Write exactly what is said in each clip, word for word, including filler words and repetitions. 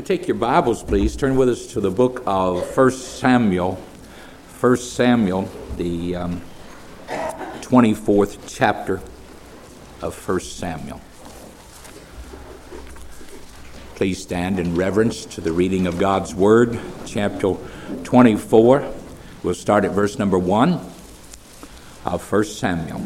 You take your Bibles, please. Turn with us to the book of First Samuel. First Samuel, the um, twenty-fourth chapter of First Samuel. Please stand in reverence to the reading of God's Word, chapter twenty-four. We'll start at verse number one of First Samuel.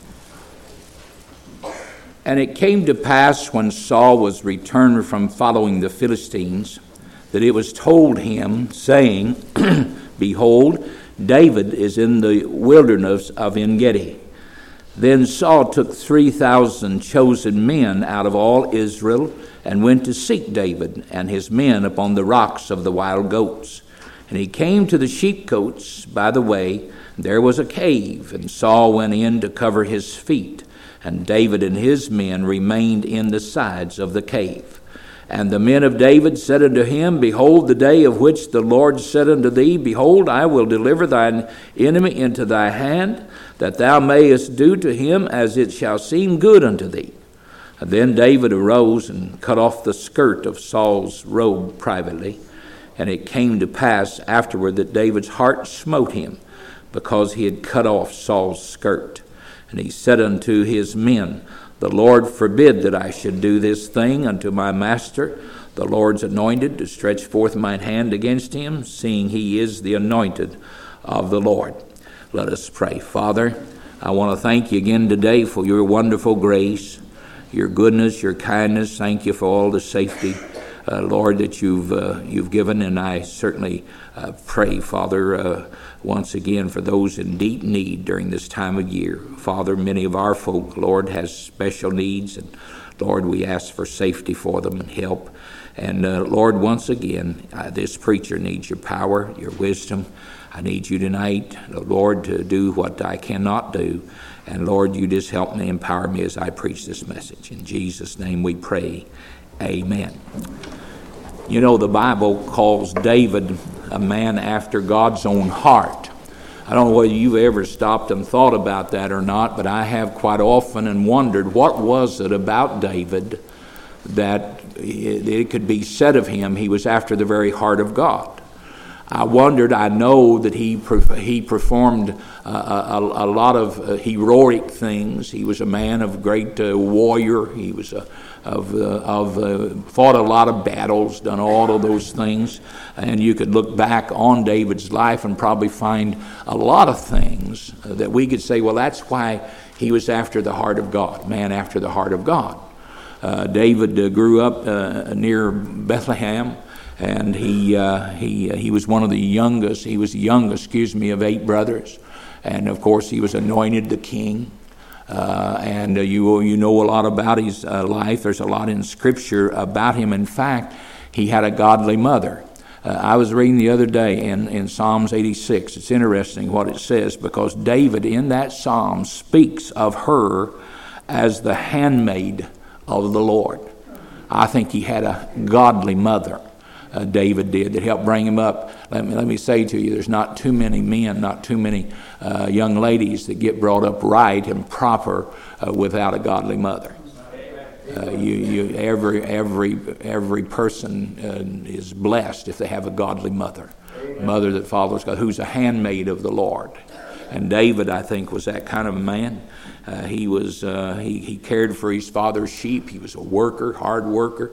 And it came to pass when Saul was returned from following the Philistines, that it was told him, saying, Behold, David is in the wilderness of En-gedi. Then Saul took three thousand chosen men out of all Israel, and went to seek David and his men upon the rocks of the wild goats. And he came to the sheepcotes by the way. There was a cave, and Saul went in to cover his feet. And David and his men remained in the sides of the cave. And the men of David said unto him, Behold, the day of which the Lord said unto thee, Behold, I will deliver thine enemy into thy hand, that thou mayest do to him as it shall seem good unto thee. And then David arose and cut off the skirt of Saul's robe privately. And it came to pass afterward that David's heart smote him, because he had cut off Saul's skirt. And he said unto his men, The Lord forbid that I should do this thing unto my master, the Lord's anointed, to stretch forth mine hand against him, seeing he is the anointed of the Lord. Let us pray. Father, I want to thank you again today for your wonderful grace, your goodness, your kindness. Thank you for all the safety, uh, Lord, that you've uh, you've given. And I certainly uh, pray, Father, uh, once again for those in deep need during this time of year. Father, many of our folk, Lord, has special needs, and Lord, we ask for safety for them and help. And uh, Lord, once again, uh, this preacher needs your power, your wisdom. I need you tonight, Lord, to do what I cannot do. And Lord, you just help me, empower me as I preach this message. In Jesus' name we pray, amen. You know, the Bible calls David a man after God's own heart. I don't know whether you've ever stopped and thought about that or not, but I have quite often and wondered, what was it about David that it could be said of him he was after the very heart of God? I wondered, I know that he he performed a, a, a lot of heroic things. He was a man of great uh, warrior. He was a, of, uh, of uh, fought a lot of battles, done all of those things. And you could look back on David's life and probably find a lot of things that we could say, well, that's why he was after the heart of God, man after the heart of God. Uh, David uh, grew up uh, near Bethlehem. And he uh, he he was one of the youngest. He was the youngest, excuse me, of eight brothers, and of course he was anointed the king. Uh, and uh, you you know a lot about his uh, life. There's a lot in Scripture about him. In fact, he had a godly mother. Uh, I was reading the other day in in Psalms eighty-six. It's interesting what it says, because David in that psalm speaks of her as the handmaid of the Lord. I think he had a godly mother. Uh, David did, that helped bring him up. Let me let me say to you, there's not too many men, not too many uh, young ladies that get brought up right and proper uh, without a godly mother. Uh, you, you, every every every person uh, is blessed if they have a godly mother, a mother that follows God, who's a handmaid of the Lord. And David, I think, was that kind of a man. Uh, he was uh, he, he cared for his father's sheep. He was a worker, hard worker.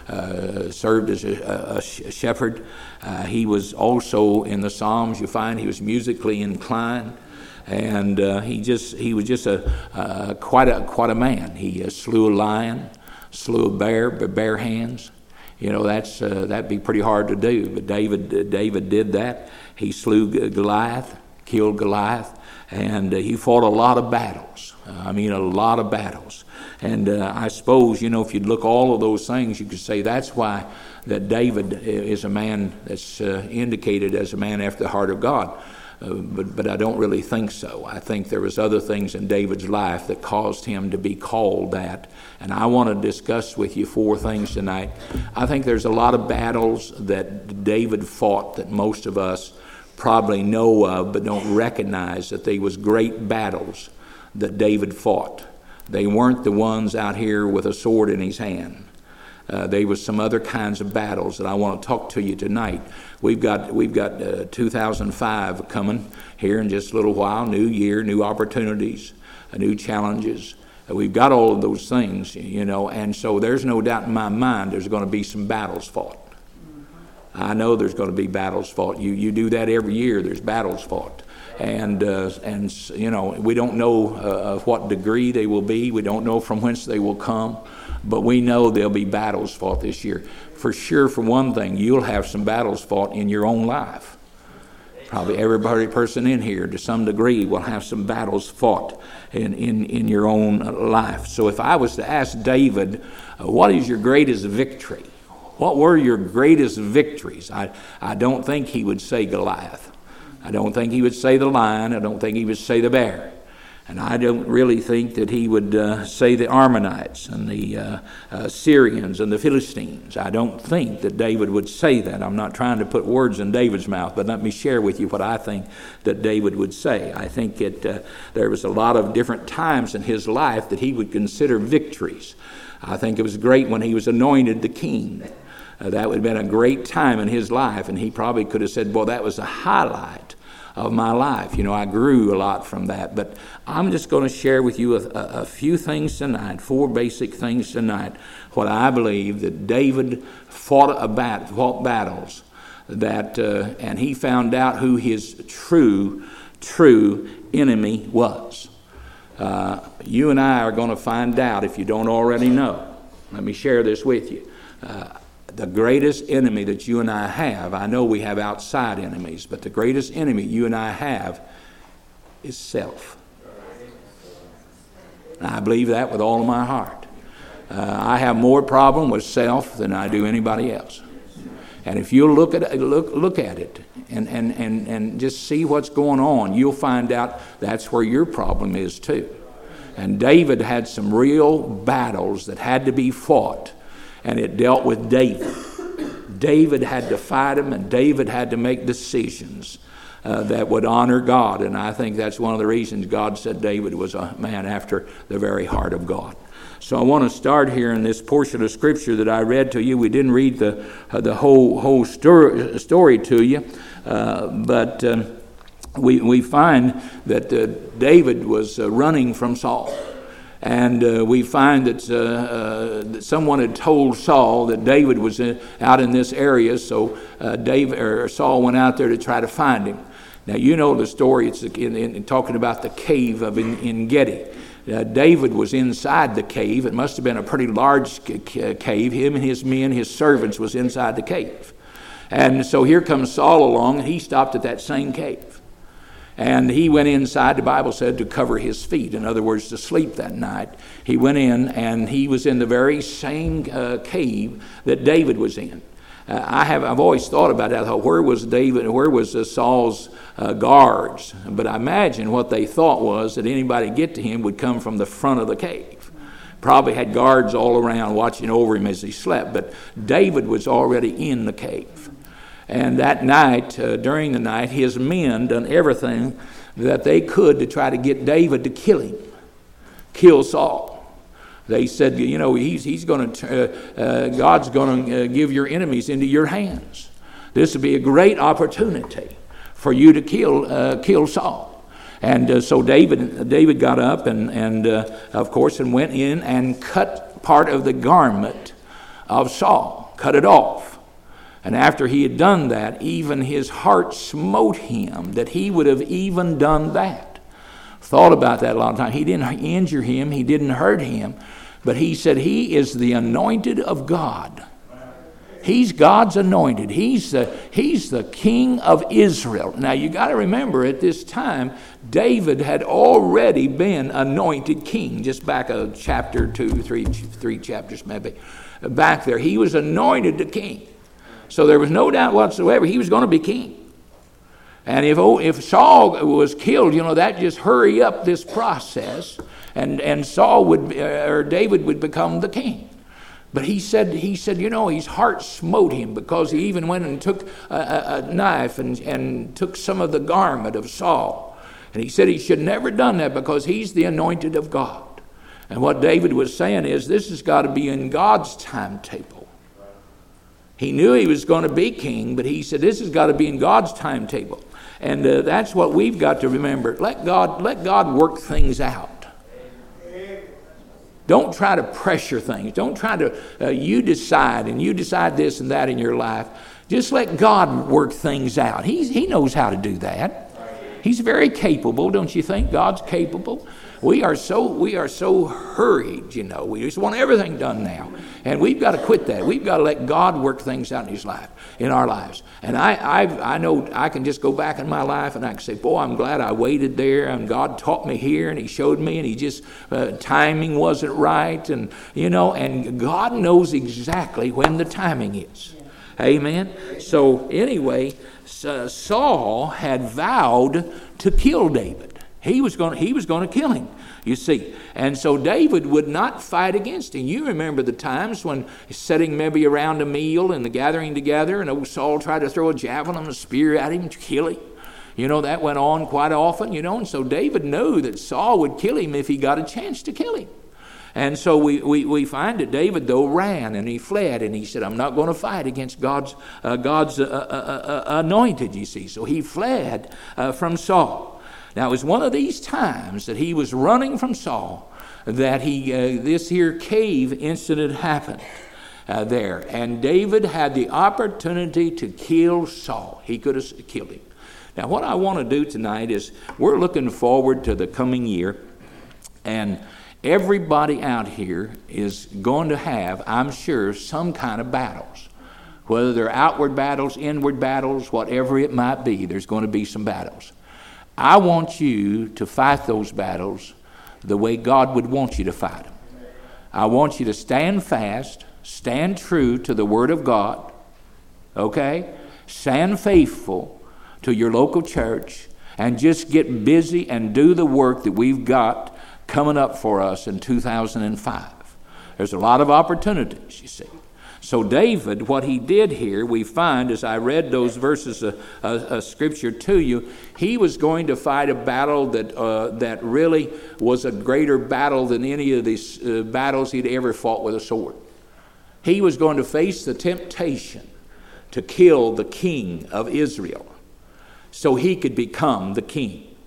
Uh, served as a, a, a shepherd. Uh, he was also in the Psalms. You find he was musically inclined, and uh, he just he was just a uh, quite a quite a man. He uh, slew a lion, slew a bear, but bare hands. You know that's uh, that'd be pretty hard to do. But David uh, David did that. He slew Goliath, killed Goliath, and uh, he fought a lot of battles. Uh, I mean, a lot of battles. And uh, I suppose, you know, if you'd look all of those things, you could say that's why that David is a man that's uh, indicated as a man after the heart of God. Uh, but but I don't really think so. I think there was other things in David's life that caused him to be called that. And I want to discuss with you four things tonight. I think there's a lot of battles that David fought that most of us probably know of, but don't recognize that they was great battles that David fought. They weren't the ones out here with a sword in his hand. Uh, there was some other kinds of battles that I want to talk to you tonight. We've got we've got uh, two thousand five coming here in just a little while. New year, new opportunities, uh, new challenges. Uh, we've got all of those things, you know, and so there's no doubt in my mind there's going to be some battles fought. I know there's going to be battles fought. You you do that every year. There's battles fought. And, uh, and you know, we don't know uh, of what degree they will be. We don't know from whence they will come. But we know there'll be battles fought this year. For sure, for one thing, you'll have some battles fought in your own life. Probably every person in here, to some degree, will have some battles fought in, in, in your own life. So if I was to ask David, uh, what is your greatest victory? What were your greatest victories? I, I don't think he would say Goliath. I don't think he would say the lion. I don't think he would say the bear. And I don't really think that he would uh, say the Ammonites and the uh, uh, Syrians and the Philistines. I don't think that David would say that. I'm not trying to put words in David's mouth, but let me share with you what I think that David would say. I think it, uh, there was a lot of different times in his life that he would consider victories. I think it was great when he was anointed the king. Uh, that would have been a great time in his life, and he probably could have said, boy, that was a highlight of my life. You know, I grew a lot from that. But I'm just going to share with you a, a, a few things tonight, four basic things tonight, what I believe that David fought, a bat, fought battles, that, uh, and he found out who his true, true enemy was. Uh, you and I are going to find out if you don't already know. Let me share this with you. Uh, The greatest enemy that you and I have, I know we have outside enemies, but the greatest enemy you and I have is self. And I believe that with all of my heart. Uh, I have more problem with self than I do anybody else. And if you look at it, look look at it and, and, and, and just see what's going on, you'll find out that's where your problem is too. And David had some real battles that had to be fought. And it dealt with David. David had to fight him, and David had to make decisions uh, that would honor God. And I think that's one of the reasons God said David was a man after the very heart of God. So I want to start here in this portion of Scripture that I read to you. We didn't read the uh, the whole whole story, story to you, uh, but um, we we find that uh, David was uh, running from Saul. And uh, we find that, uh, uh, that someone had told Saul that David was in, out in this area, so uh, David or Saul went out there to try to find him. Now you know the story. It's in, in, in talking about the cave of En, En Gedi. Uh, David was inside the cave. It must have been a pretty large cave. Him and his men, his servants, was inside the cave. And so here comes Saul along, and he stopped at that same cave. And he went inside, the Bible said, to cover his feet. In other words, to sleep that night. He went in, and he was in the very same uh, cave that David was in. Uh, I have, I've always thought about that. I thought, where was David, where was uh, Saul's uh, guards? But I imagine what they thought was that anybody get to him would come from the front of the cave. Probably had guards all around watching over him as he slept. But David was already in the cave. And that night, uh, during the night, his men done everything that they could to try to get David to kill him, kill Saul. They said, you know, he's he's going to, uh, uh, God's going to uh, give your enemies into your hands. This would be a great opportunity for you to kill uh, kill Saul. And uh, so David David got up and and uh, of course and went in and cut part of the garment of Saul, cut it off. And after he had done that, even his heart smote him that he would have even done that. Thought about that a lot of times. He didn't injure him. He didn't hurt him. But he said he is the anointed of God. He's God's anointed. He's the, he's the king of Israel. Now you got to remember at this time, David had already been anointed king. Just back a chapter, two, three, three chapters maybe. Back there, he was anointed the king. So there was no doubt whatsoever he was going to be king. And if if Saul was killed, you know, that just hurry up this process, and and Saul would or David would become the king. But he said he said you know his heart smote him because he even went and took a, a, a knife and and took some of the garment of Saul, and he said he should never done that because he's the anointed of God. And what David was saying is this has got to be in God's timetable. He knew he was going to be king, but he said, this has got to be in God's timetable. And uh, that's what we've got to remember. Let God, let God work things out. Don't try to pressure things. Don't try to, uh, you decide, and you decide this and that in your life. Just let God work things out. He's, he knows how to do that. He's very capable, don't you think? God's capable. We are so we are so hurried, you know. We just want everything done now. And we've got to quit that. We've got to let God work things out in his life, in our lives. And I I've, I know I can just go back in my life and I can say, boy, I'm glad I waited there, and God taught me here, and he showed me, and he just, uh, timing wasn't right, and, you know, and God knows exactly when the timing is. Amen. So anyway, uh, Saul had vowed to kill David. He was going. He was going to kill him. You see, and so David would not fight against him. You remember the times when sitting maybe around a meal and the gathering together, and old Saul tried to throw a javelin, a spear at him to kill him. You know, that went on quite often. You know, and so David knew that Saul would kill him if he got a chance to kill him. And so we, we, we find that David, though, ran and he fled, and he said, I'm not going to fight against God's, uh, God's uh, uh, uh, anointed, you see. So he fled uh, from Saul. Now, it was one of these times that he was running from Saul that he uh, this here cave incident happened uh, there. And David had the opportunity to kill Saul. He could have killed him. Now, what I want to do tonight is we're looking forward to the coming year, and everybody out here is going to have, I'm sure, some kind of battles. Whether they're outward battles, inward battles, whatever it might be, there's going to be some battles. I want you to fight those battles the way God would want you to fight them. I want you to stand fast, stand true to the Word of God, okay? Stand faithful to your local church, and just get busy and do the work that we've got coming up for us in two thousand five. There's a lot of opportunities, you see. So David, what he did here, we find, as I read those verses of, of, of Scripture to you, he was going to fight a battle that uh, that really was a greater battle than any of these uh, battles he'd ever fought with a sword. He was going to face the temptation to kill the king of Israel so he could become the king.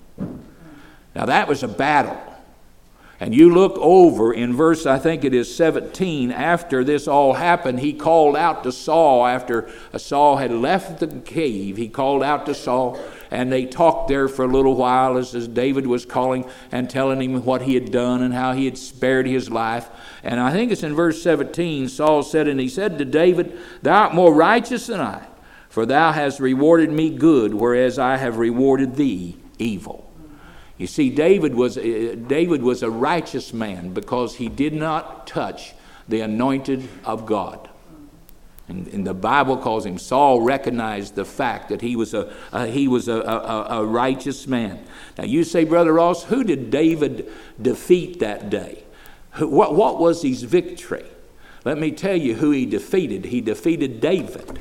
Now that was a battle. And you look over in verse, I think it is seventeen, after this all happened, he called out to Saul after Saul had left the cave. He called out to Saul, and they talked there for a little while as, as David was calling and telling him what he had done and how he had spared his life. And I think it's in verse seventeen, Saul said, and he said to David, thou art more righteous than I, for thou hast rewarded me good, whereas I have rewarded thee evil. You see, David was uh, David was a righteous man because he did not touch the anointed of God. And, and the Bible calls him, Saul recognized the fact that he was a uh, he was a, a, a righteous man. Now you say, Brother Ross, who did David defeat that day? Who, what, what was his victory? Let me tell you who he defeated. He defeated David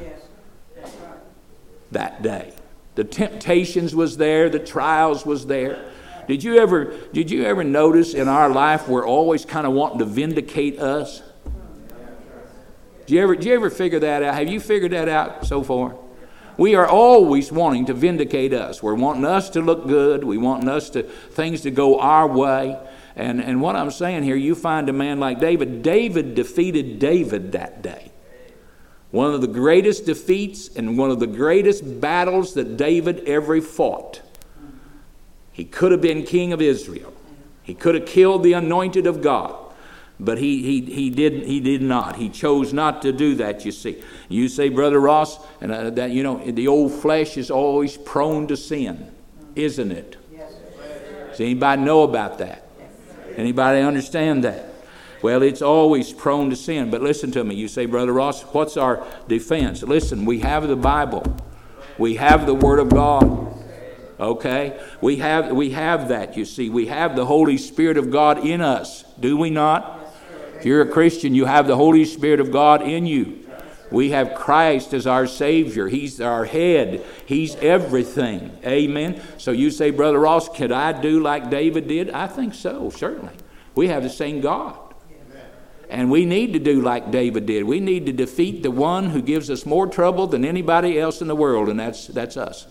that day. The temptations was there, the trials was there. Did you ever did you ever notice in our life we're always kind of wanting to vindicate us? Did you ever did you ever figure that out? Have you figured that out so far? We are always wanting to vindicate us. We're wanting us to look good. We want us to things to go our way. And and what I'm saying here, you find a man like David. David defeated David that day. One of the greatest defeats and one of the greatest battles that David ever fought. He could have been king of Israel. He could have killed the anointed of God. But he he he did he did not. He chose not to do that, you see. You say, Brother Ross, and uh, that you know the old flesh is always prone to sin, isn't it? Yes. Does anybody know about that? Anybody understand that? Well, it's always prone to sin. But listen to me. You say, Brother Ross, what's our defense? Listen, we have the Bible. We have the Word of God. Okay? We have we have that, you see. We have the Holy Spirit of God in us. Do we not? If you're a Christian, you have the Holy Spirit of God in you. We have Christ as our Savior. He's our head. He's everything. Amen? So you say, Brother Ross, could I do like David did? I think so, certainly. We have the same God. And we need to do like David did. We need to defeat the one who gives us more trouble than anybody else in the world, and that's that's us.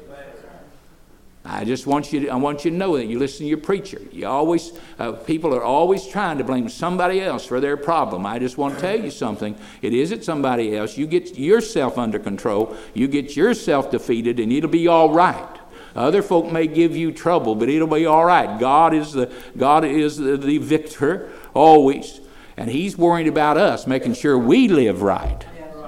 I just want you to, I want you to know that you listen to your preacher. You always, uh, people are always trying to blame somebody else for their problem. I just want to tell you something. It isn't somebody else. You get yourself under control. You get yourself defeated, and it'll be all right. Other folk may give you trouble, but it'll be all right. God is the God is the, the victor always, and He's worried about us, making sure we live right.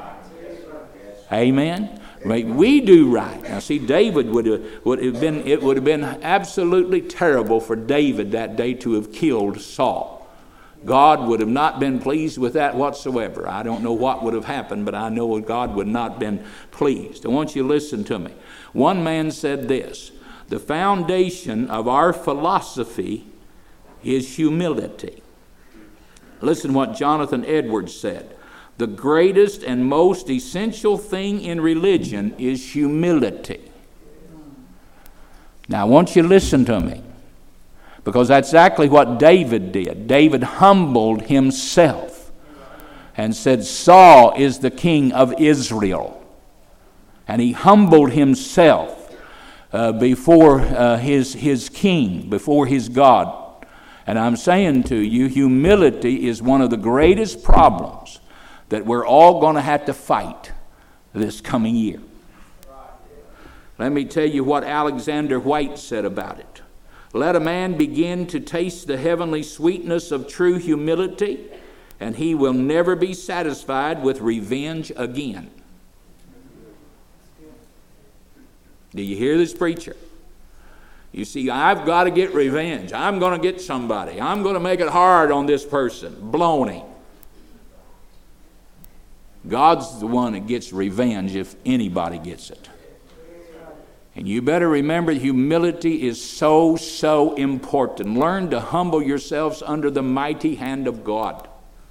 Amen. We do right. Now, see, David would have, would have been, it would have been absolutely terrible for David that day to have killed Saul. God would have not been pleased with that whatsoever. I don't know what would have happened, but I know God would not have been pleased. I want you to listen to me. One man said this: the foundation of our philosophy is humility. Listen what Jonathan Edwards said. The greatest and most essential thing in religion is humility. Now, I want you to listen to me, because that's exactly what David did. David humbled himself and said, Saul is the king of Israel. And he humbled himself uh, before uh, his, his king, before his God. And I'm saying to you, humility is one of the greatest problems that we're all going to have to fight this coming year. Let me tell you what Alexander White said about it. Let a man begin to taste the heavenly sweetness of true humility, and he will never be satisfied with revenge again. Do you hear this, preacher? You see, I've got to get revenge. I'm going to get somebody. I'm going to make it hard on this person. Baloney. God's the one that gets revenge if anybody gets it. And you better remember, humility is so, so important. Learn to humble yourselves under the mighty hand of God.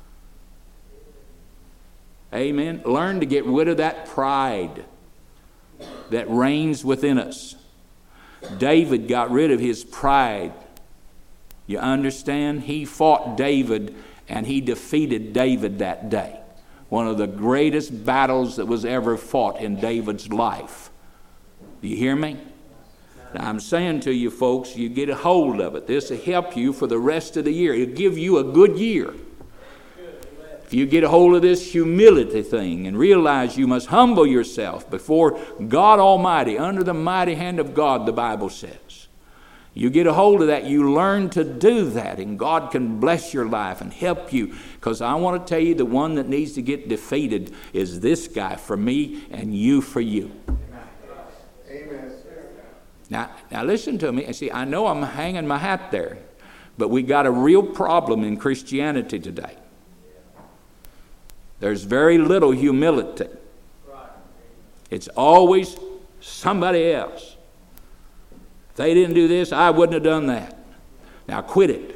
Amen. Learn to get rid of that pride that reigns within us. David got rid of his pride. You understand? He fought David, and he defeated David that day. One of the greatest battles that was ever fought in David's life. Do you hear me? Now, I'm saying to you folks, you get a hold of it. This will help you for the rest of the year. It'll give you a good year. If you get a hold of this humility thing and realize you must humble yourself before God Almighty, under the mighty hand of God, the Bible says. You get a hold of that, you learn to do that, and God can bless your life and help you. Because I want to tell you, the one that needs to get defeated is this guy for me and you for you. Amen. Now, now listen to me. And see, I know I'm hanging my hat there, but we got a real problem in Christianity today. There's very little humility. It's always somebody else. If they didn't do this, I wouldn't have done that. Now quit it.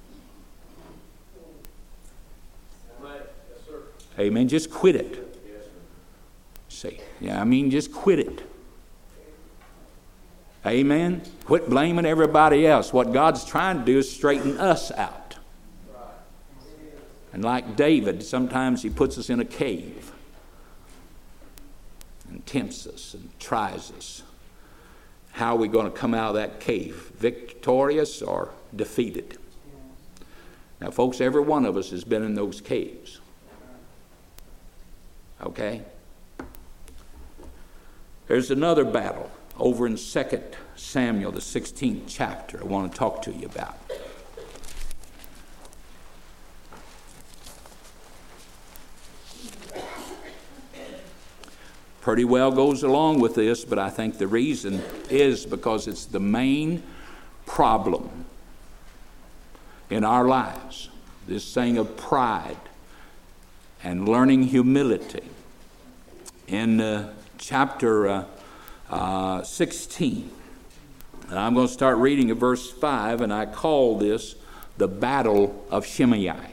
Amen. Just quit it. See, yeah, I mean, just quit it. Amen. Quit blaming everybody else. What God's trying to do is straighten us out. And like David, sometimes he puts us in a cave and tempts us and tries us. How are we going to come out of that cave? Victorious or defeated? Now, folks, every one of us has been in those caves. Okay? There's another battle over in Second Samuel, the sixteenth chapter, I want to talk to you about. Pretty well goes along with this, but I think the reason is because it's the main problem in our lives. This thing of pride and learning humility. In uh, chapter uh, uh, sixteen, and I'm going to start reading at verse five, and I call this the Battle of Shimei.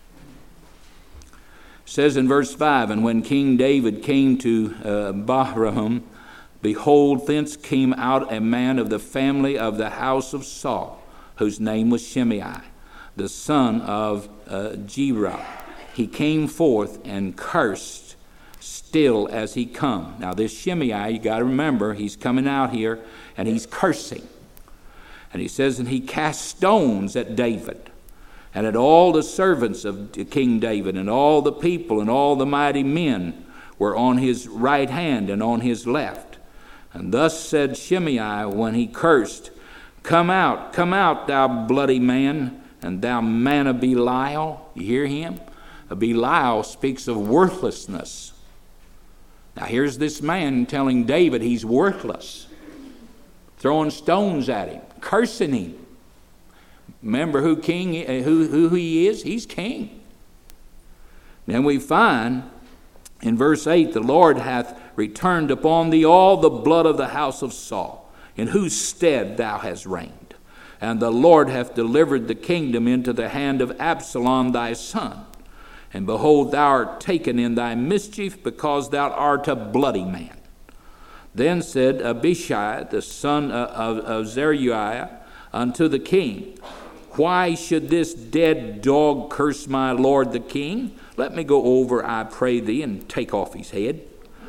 It says in verse five, and when King David came to uh, Bahurim, behold, thence came out a man of the family of the house of Saul, whose name was Shimei, the son of uh, Gera, he came forth and cursed still as he come. Now this Shimei, you got to remember, he's coming out here and he's cursing. And he says, and he cast stones at David and at all the servants of King David, and all the people and all the mighty men were on his right hand and on his left. And thus said Shimei when he cursed, Come out, come out, thou bloody man, and thou man of Belial. You hear him? A Belial speaks of worthlessness. Now here's this man telling David he's worthless, throwing stones at him, cursing him. Remember who king, who, who he is? He's king. Then we find in verse eight, the Lord hath returned upon thee all the blood of the house of Saul, in whose stead thou hast reigned. And the Lord hath delivered the kingdom into the hand of Absalom thy son. And behold, thou art taken in thy mischief, because thou art a bloody man. Then said Abishai, the son of, of Zeruiah, unto the king, Why should this dead dog curse my lord the king? Let me go over, I pray thee, and take off his head.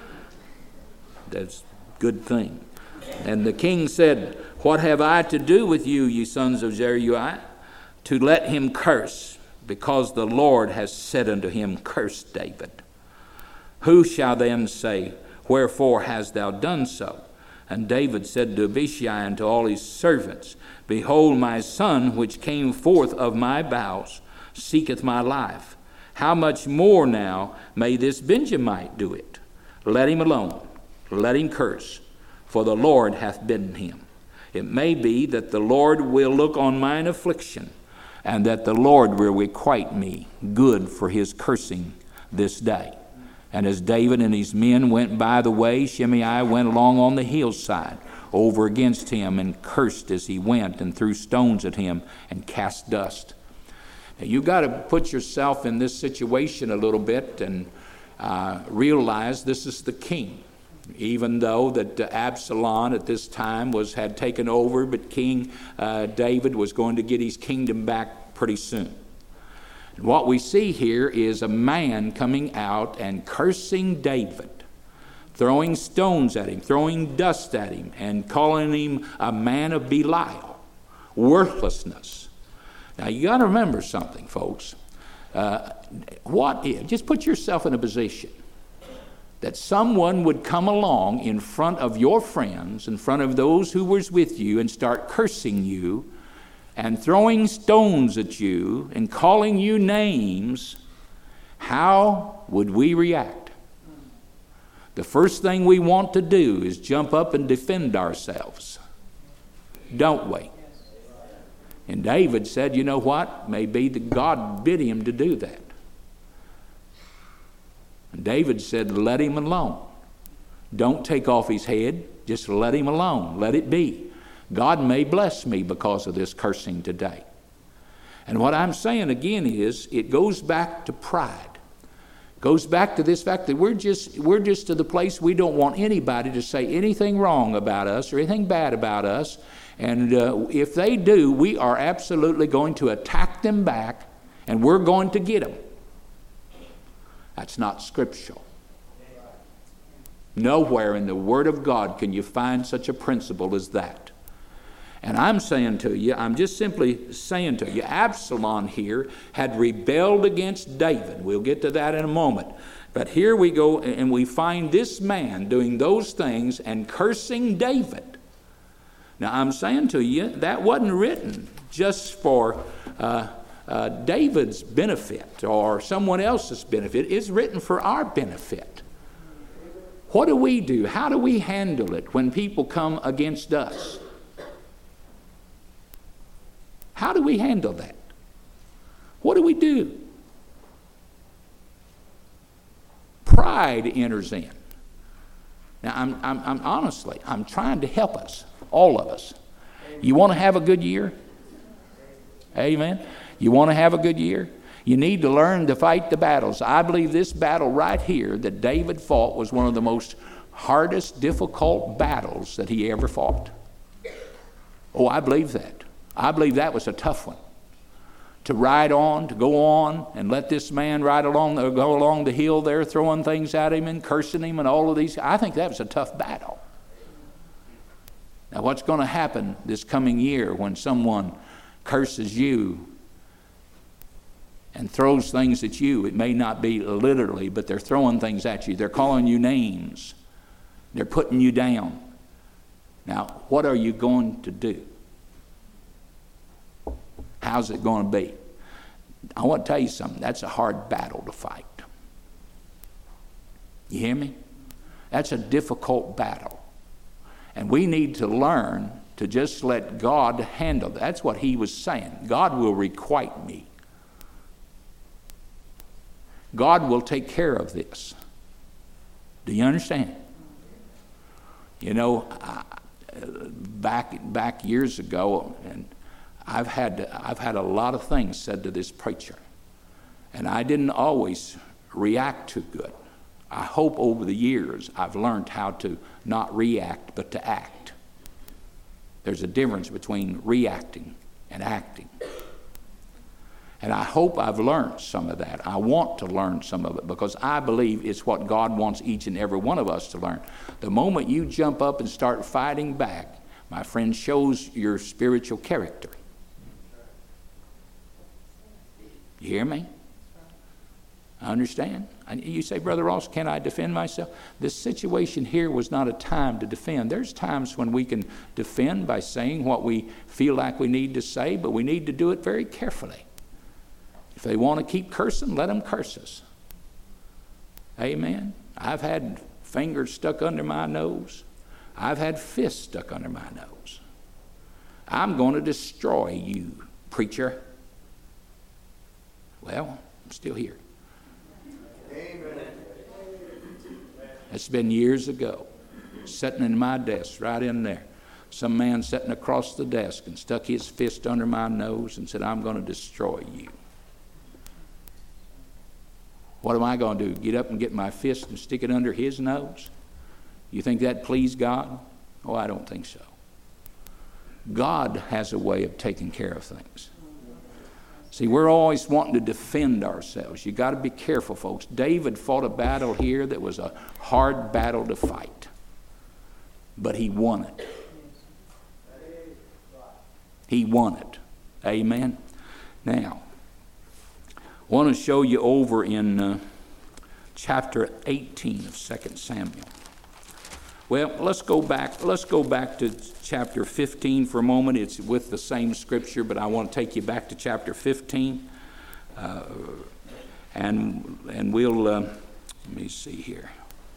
That's a good thing. And the king said, What have I to do with you, ye sons of Zeruiah, to let him curse? Because the Lord has said unto him, Curse David. Who shall then say, Wherefore hast thou done so? And David said to Abishai and to all his servants, Behold, my son, which came forth of my bowels, seeketh my life. How much more now may this Benjamite do it? Let him alone, let him curse, for the Lord hath bidden him. It may be that the Lord will look on mine affliction, and that the Lord will requite me good for his cursing this day. And as David and his men went by the way, Shimei went along on the hillside over against him, and cursed as he went, and threw stones at him, and cast dust. Now, you've got to put yourself in this situation a little bit and uh, realize this is the king. Even though that uh, Absalom at this time was had taken over, but King uh, David was going to get his kingdom back pretty soon. And what we see here is a man coming out and cursing David, throwing stones at him, throwing dust at him, and calling him a man of Belial, worthlessness. Now you got to remember something, folks. Uh, what is, just put yourself in a position that someone would come along in front of your friends, in front of those who was with you, and start cursing you and throwing stones at you and calling you names. How would we react? The first thing we want to do is jump up and defend ourselves, don't we? And David said, you know what? Maybe that God bid him to do that. And David said, let him alone. Don't take off his head. Just let him alone. Let it be. God may bless me because of this cursing today. And what I'm saying again is, it goes back to pride. Goes back to this fact that we're just we're just to the place we don't want anybody to say anything wrong about us or anything bad about us. And uh, if they do, we are absolutely going to attack them back, and we're going to get them. That's not scriptural. Nowhere in the Word of God can you find such a principle as that. And I'm saying to you, I'm just simply saying to you, Absalom here had rebelled against David. We'll get to that in a moment. But here we go, and we find this man doing those things and cursing David. Now, I'm saying to you, that wasn't written just for uh, uh, David's benefit or someone else's benefit. It's written for our benefit. What do we do? How do we handle it when people come against us? How do we handle that? What do we do? Pride enters in. Now, I'm, I'm, I'm honestly, I'm trying to help us, all of us. You want to have a good year? Amen. You want to have a good year? You need to learn to fight the battles. I believe this battle right here that David fought was one of the most hardest, difficult battles that he ever fought. Oh, I believe that. I believe that was a tough one. to ride on, to go on, and let this man ride along, or go along the hill there, throwing things at him and cursing him and all of these. I think that was a tough battle. Now, what's going to happen this coming year when someone curses you and throws things at you? It may not be literally, but they're throwing things at you. They're calling you names. They're putting you down. Now, what are you going to do? How's it going to be? I want to tell you something. That's a hard battle to fight. You hear me? That's a difficult battle. And we need to learn to just let God handle that. That's what he was saying. God will requite me. God will take care of this. Do you understand? You know, I, back back years ago, and I've had I've had a lot of things said to this preacher, and I didn't always react too good. I hope over the years I've learned how to not react but to act. There's a difference between reacting and acting. And I hope I've learned some of that. I want to learn some of it because I believe it's what God wants each and every one of us to learn. The moment you jump up and start fighting back, my friend, shows your spiritual character. You hear me? I understand. You say, Brother Ross, can I defend myself? This situation here was not a time to defend. There's times when we can defend by saying what we feel like we need to say, but we need to do it very carefully. If they want to keep cursing, let them curse us. Amen. I've had fingers stuck under my nose. I've had fists stuck under my nose. I'm going to destroy you, preacher. Well, I'm still here. Amen. It's been years ago, sitting in my desk right in there. Some man sitting across the desk and stuck his fist under my nose and said, I'm going to destroy you. What am I going to do? Get up and get my fist and stick it under his nose? You think that pleased God? Oh, I don't think so. God has a way of taking care of things. See, we're always wanting to defend ourselves. You got to be careful, folks. David fought a battle here that was a hard battle to fight. But he won it. He won it. Amen. Now, I want to show you over in uh, chapter eighteen of Second Samuel. Well, let's go back. Let's go back to chapter fifteen for a moment. It's with the same scripture, but I want to take you back to chapter fifteen, uh, and and we'll uh, let me see here.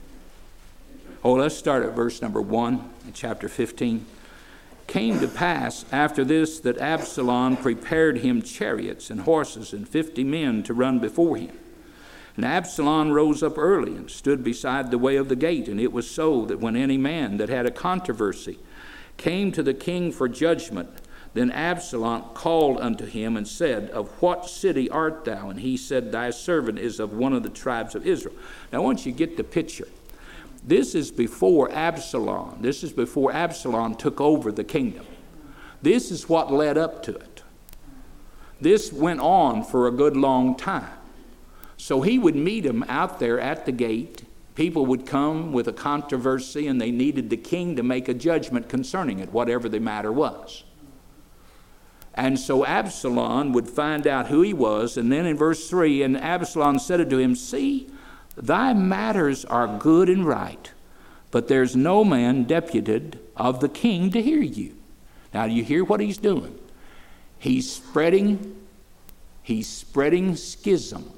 Oh, let's start at verse number one in chapter fifteen. Came to pass after this that Absalom prepared him chariots and horses and fifty men to run before him. And Absalom rose up early and stood beside the way of the gate. And it was so that when any man that had a controversy came to the king for judgment, then Absalom called unto him and said, Of what city art thou? And he said, Thy servant is of one of the tribes of Israel. Now, once you get the picture, this is before Absalom. This is before Absalom took over the kingdom. This is what led up to it. This went on for a good long time. So he would meet him out there at the gate. People would come with a controversy and they needed the king to make a judgment concerning it, whatever the matter was. And so Absalom would find out who he was. And then in verse three, and Absalom said unto him, See, thy matters are good and right, but there's no man deputed of the king to hear you. Now, do you hear what he's doing? He's spreading, he's spreading schism.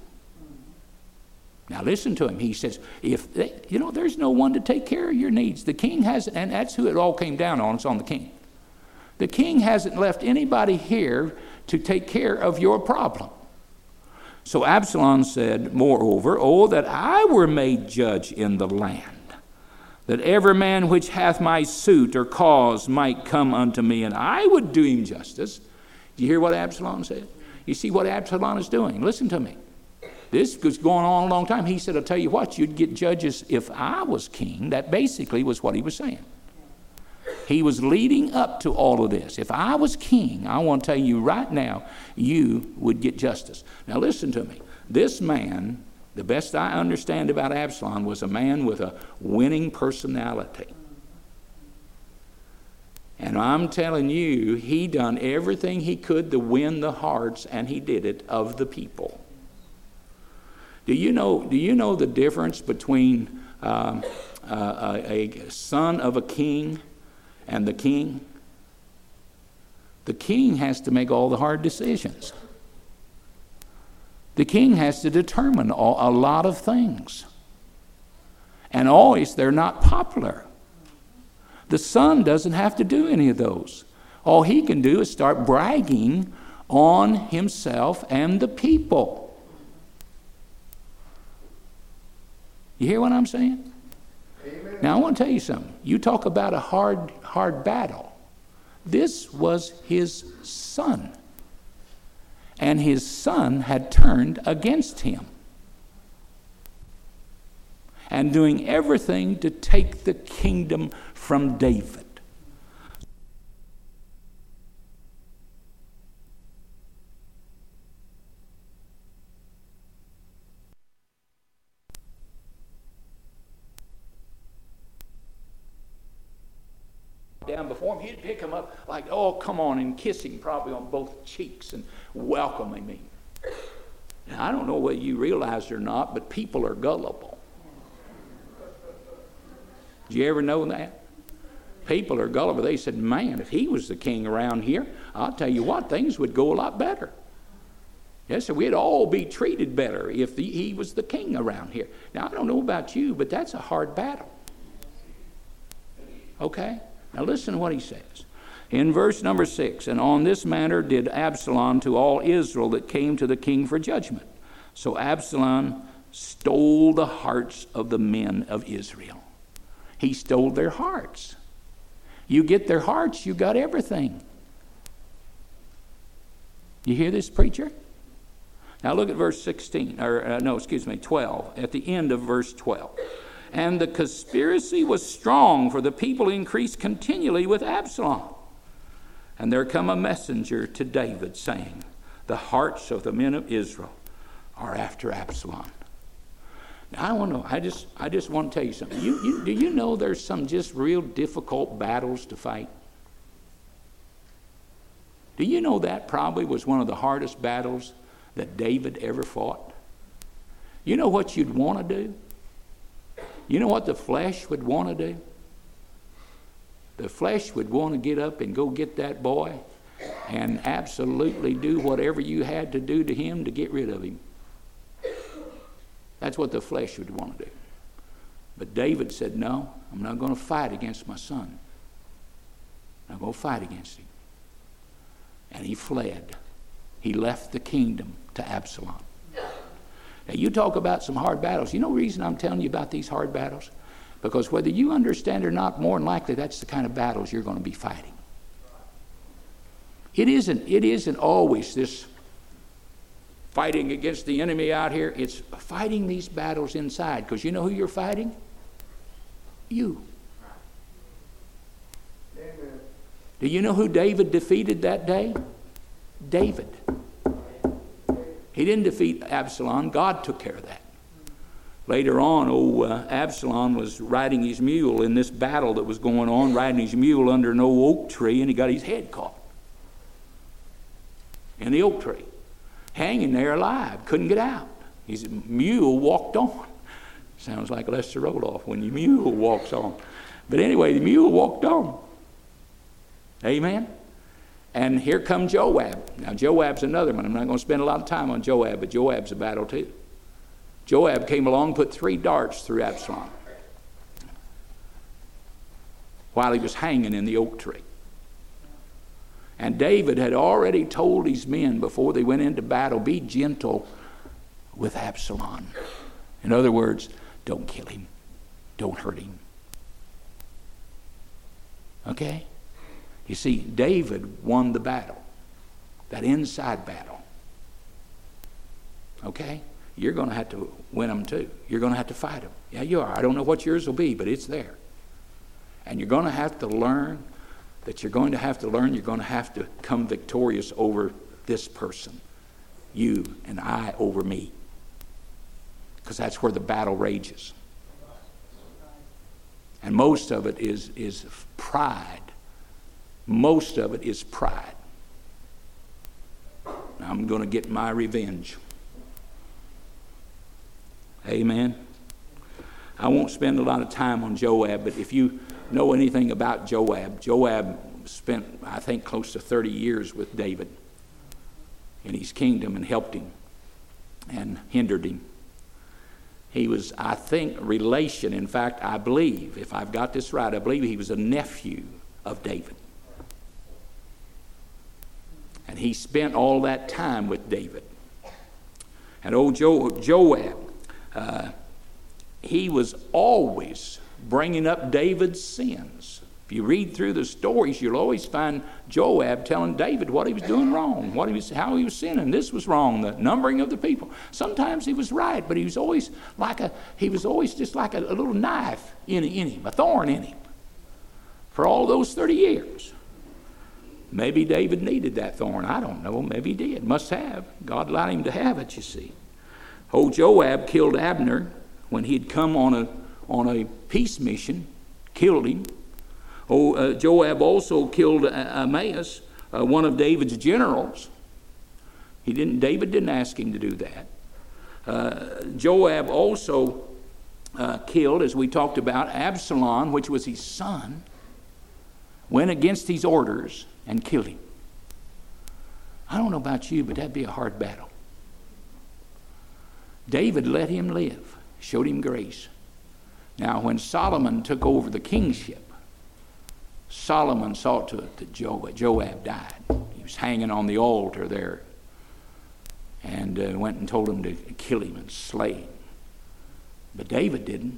Now, listen to him. He says, if they, you know, there's no one to take care of your needs. The king has, and that's who it all came down on. It's on the king. The king hasn't left anybody here to take care of your problem. So Absalom said, Moreover, oh, that I were made judge in the land, that every man which hath my suit or cause might come unto me, and I would do him justice. Do you hear what Absalom said? You see what Absalom is doing? Listen to me. This was going on a long time. He said, I'll tell you what, you'd get judges if I was king. That basically was what he was saying. He was leading up to all of this. If I was king, I want to tell you right now, you would get justice. Now listen to me. This man, the best I understand about Absalom, was a man with a winning personality. And I'm telling you, he done everything he could to win the hearts, and he did it, of the people. Do you know, do you know the difference between uh, uh, a, a son of a king and the king? The king has to make all the hard decisions. The king has to determine all, a lot of things. And always they're not popular. The son doesn't have to do any of those. All he can do is start bragging on himself and the people. You hear what I'm saying? Amen. Now I want to tell you something. You talk about a hard, hard battle. This was his son. And his son had turned against him. And doing everything to take the kingdom from David. Down before him, he'd pick him up like, oh, come on, and kiss him probably on both cheeks and welcome him. Now, I don't know whether you realize it or not, but people are gullible. Did you ever know that? People are gullible. They said, man, if he was the king around here, I'll tell you what, things would go a lot better. Yes, so we'd all be treated better if the, he was the king around here. Now, I don't know about you, but that's a hard battle. Okay? Now listen to what he says. In verse number six, and on this manner did Absalom to all Israel that came to the king for judgment. So Absalom stole the hearts of the men of Israel. He stole their hearts. You get their hearts, you got everything. You hear this, preacher? Now look at verse sixteen, or uh, no, excuse me, twelve, at the end of verse twelve. And the conspiracy was strong, for the people increased continually with Absalom. And there come a messenger to David, saying, the hearts of the men of Israel are after Absalom. Now, I want to know, I just, I just want to tell you something. You, you, do you know there's some just real difficult battles to fight? Do you know that probably was one of the hardest battles that David ever fought? You know what you'd want to do? You know what the flesh would want to do? The flesh would want to get up and go get that boy and absolutely do whatever you had to do to him to get rid of him. That's what the flesh would want to do. But David said, no, I'm not going to fight against my son. I'm going to fight against him. And he fled. He left the kingdom to Absalom. Now, you talk about some hard battles. You know the reason I'm telling you about these hard battles? Because whether you understand or not, more than likely that's the kind of battles you're going to be fighting. It isn't, it isn't always this fighting against the enemy out here. It's fighting these battles inside. Because you know who you're fighting? You. Amen. Do you know who David defeated that day? David. He didn't defeat Absalom. God took care of that. Later on, old uh, Absalom was riding his mule in this battle that was going on, riding his mule under an old oak tree, and he got his head caught in the oak tree, hanging there alive, couldn't get out. His mule walked on. Sounds like Lester Roloff when your mule walks on. But anyway, the mule walked on. Amen? And here comes Joab. Now, Joab's another one. I'm not going to spend a lot of time on Joab, but Joab's a battle too. Joab came along, put three darts through Absalom while he was hanging in the oak tree. And David had already told his men before they went into battle, be gentle with Absalom. In other words, don't kill him. Don't hurt him. Okay? You see, David won the battle, that inside battle. Okay? You're going to have to win them too. You're going to have to fight them. Yeah, you are. I don't know what yours will be, but it's there. And you're going to have to learn that you're going to have to learn, you're going to have to come victorious over this person. You and I over me. Because that's where the battle rages. And most of it is, is pride. Most of it is pride. I'm going to get my revenge. Amen. I won't spend a lot of time on Joab, but if you know anything about Joab, Joab spent, I think, close to thirty years with David in his kingdom and helped him and hindered him. He was, I think, relation. In fact, I believe, if I've got this right, I believe he was a nephew of David. And he spent all that time with David. And old jo- Joab, uh, he was always bringing up David's sins. If you read through the stories, you'll always find Joab telling David what he was doing wrong, what he was, how he was sinning. This was wrong, the numbering of the people. Sometimes he was right, but he was always like a, he was always just like a, a little knife in, in him, a thorn in him, for all those thirty years. Maybe David needed that thorn. I don't know. Maybe he did. Must have. God allowed him to have it, you see. Old Joab killed Abner when he'd come on a on a peace mission, killed him. Oh, uh, Joab also killed uh, Emmaus, uh, one of David's generals. He didn't. David didn't ask him to do that. Uh, Joab also uh, killed, as we talked about, Absalom, which was his son, went against his orders and killed him. I don't know about you, but that'd be a hard battle. David let him live, showed him grace. Now, when Solomon took over the kingship, Solomon saw to it that Joab, Joab died. He was hanging on the altar there, and uh, went and told him to kill him and slay him. But David didn't.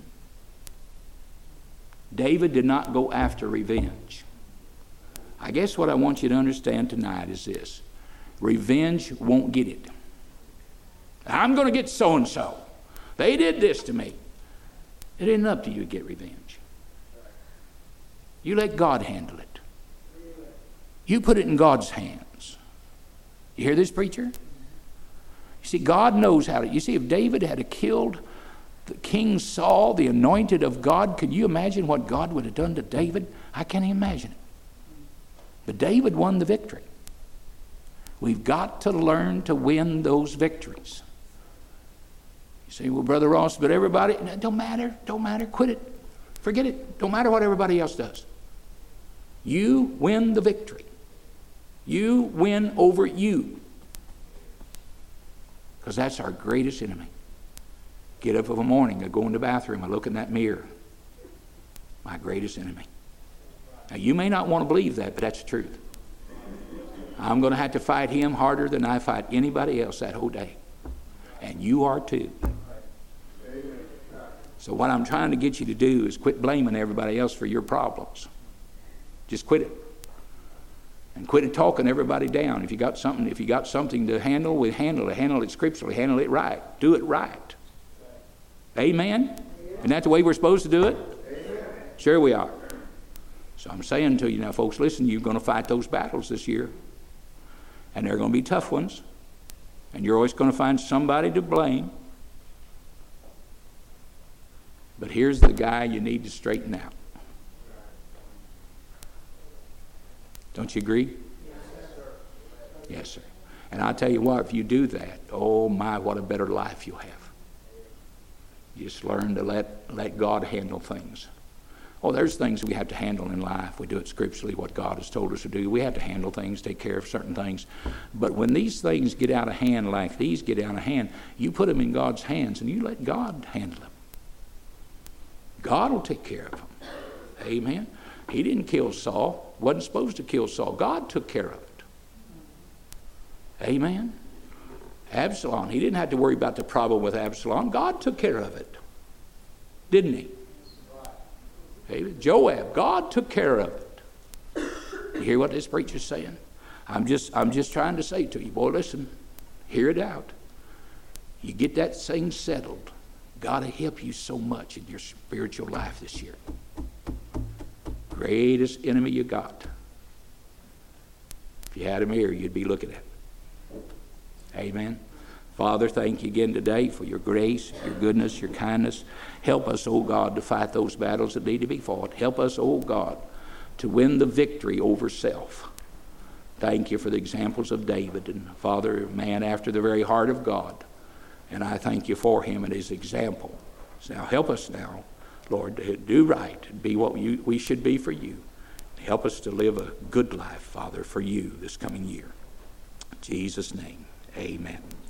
David did not go after revenge. I guess what I want you to understand tonight is this. Revenge won't get it. I'm going to get so-and-so. They did this to me. It isn't up to you to get revenge. You let God handle it. You put it in God's hands. You hear this, preacher? You see, God knows how to. You see, if David had killed the King Saul, the anointed of God, could you imagine what God would have done to David? I can't imagine it. But David won the victory. We've got to learn to win those victories. You say, well, Brother Ross, but everybody, it don't matter, don't matter, quit it. Forget it. Don't matter what everybody else does. You win the victory. You win over you. Because that's our greatest enemy. Get up of a morning, I go in the bathroom, I look in that mirror. My greatest enemy. Now, you may not want to believe that, but that's the truth. I'm going to have to fight him harder than I fight anybody else that whole day. And you are too. So what I'm trying to get you to do is quit blaming everybody else for your problems. Just quit it. And quit talking everybody down. If you got something, if you got something to handle, we handle it. Handle it scripturally. Handle it right. Do it right. Amen? Isn't that the way we're supposed to do it? Sure we are. So I'm saying to you now, folks, listen, you're going to fight those battles this year. And they're going to be tough ones. And you're always going to find somebody to blame. But here's the guy you need to straighten out. Don't you agree? Yes, sir. Yes, sir. And I'll tell you what, if you do that, oh my, what a better life you'll have. You just learn to let, let God handle things. Oh, there's things we have to handle in life. We do it scripturally, what God has told us to do. We have to handle things, take care of certain things. But when these things get out of hand like these get out of hand, you put them in God's hands and you let God handle them. God will take care of them. Amen. He didn't kill Saul. Wasn't supposed to kill Saul. God took care of it. Amen. Absalom, he didn't have to worry about the problem with Absalom. God took care of it. Didn't he? Amen. Joab, God took care of it. You hear what this preacher's saying? I'm just, I'm just trying to say to you, boy, listen, hear it out. You get that thing settled. God will help you so much in your spiritual life this year. Greatest enemy you got If you had a mirror, you'd be looking at it. Amen. Father, thank you again today for your grace, your goodness, your kindness. Help us, oh God, to fight those battles that need to be fought. Help us, oh God, to win the victory over self. Thank you for the examples of David, and Father, a man after the very heart of God. And I thank you for him and his example. So now help us now, Lord, to do right and be what you, we should be for you. Help us to live a good life, Father, for you this coming year. In Jesus' name, amen.